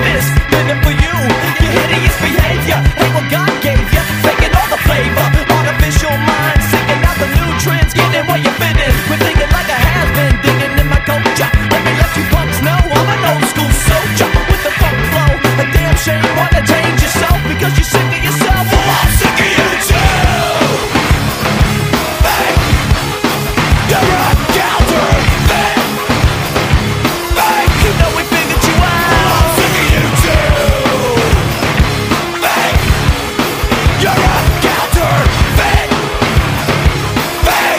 this, living for you. Your hideous behavior ain't what God gave you. Faking all the flavor, artificial mind, seeking out the new trends, getting where you fit in. We're thinking like a has-been, digging in my culture. Let me let you punks know I'm an old school soldier with the funk flow. A damn shame, wanna change yourself because you're sick of yourself. Well, I'm sick of you too. Hey, you're a counterfeit. Hey, you know we figured you out. Well, I'm sick of you too. Hey, you're a counterfeit. Hey,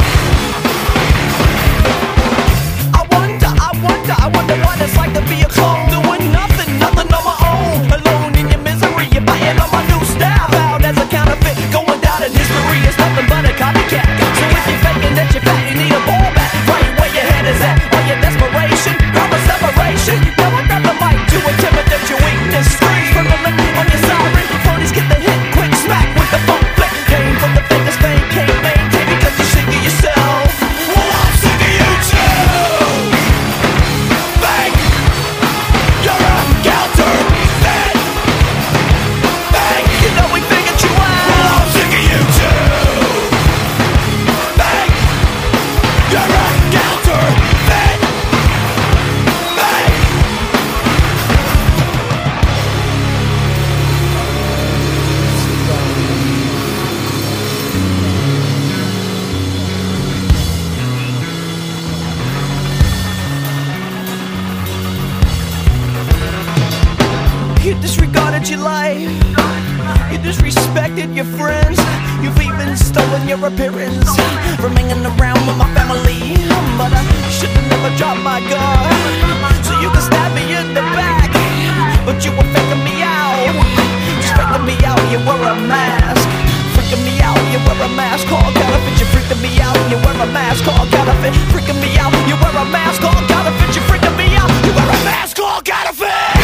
I wonder what it's like to be a clone, doing nothing on my own, alone in your misery. You're biting on my new style, out as a counterfeit, going down in history. It's nothing but a copycat. So if you're faking that you're fat, you need a ball back. Right where your head is at, or your desperation, proper separation. Now I got the mic to intimidate your weakness. Screams from the lip on your siren. Phonies get the hit, quick smack with the funk flick. Came from the fakest fame, can't maintain because you're sick of yourself. Well, I'm sick of you too. Fake, you're a counterfeit. Fake, you know we figured you out. Well, I'm sick of you too. Fake, you're a counterfeit. Fake. You disregarded your life. You disrespected your friends. You've even stolen your appearance from hanging around with my family. But I should've never dropped my guard, so you could stab me in the back. But you were faking me out. Just faking me out, you wear a mask. Freaking me out, you wear a mask called counterfeit. You freaking me out, you wear a mask called counterfeit. Freaking me out, you wear a mask called counterfeit. You freaking me out, you wear a mask called counterfeit.